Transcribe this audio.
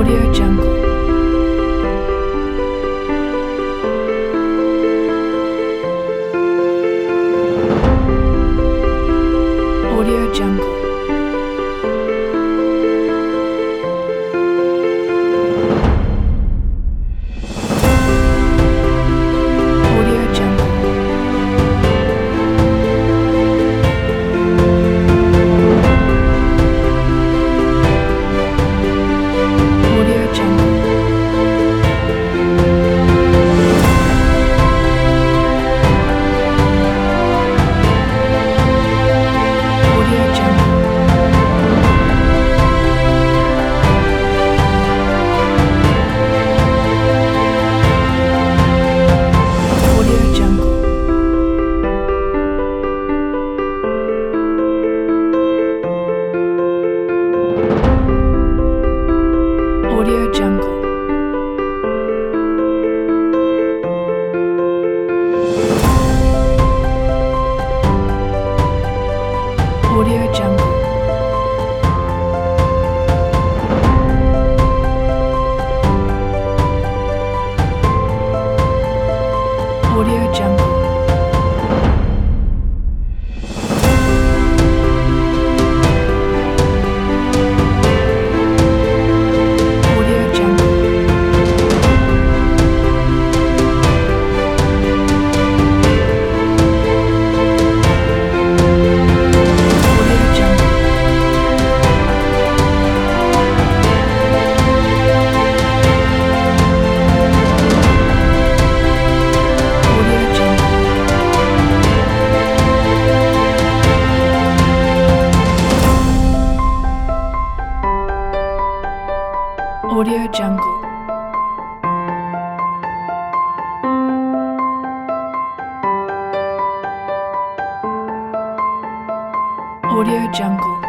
Audio Jungle. Audio Jungle. Audio Jungle. Audio Jungle. Audio Jungle. Audio Jungle. Audio Jungle. Audio Jungle. Audio Jungle. Audio Jungle. Audio Jungle. Audio Jungle. Audio Jungle. Audio Jungle.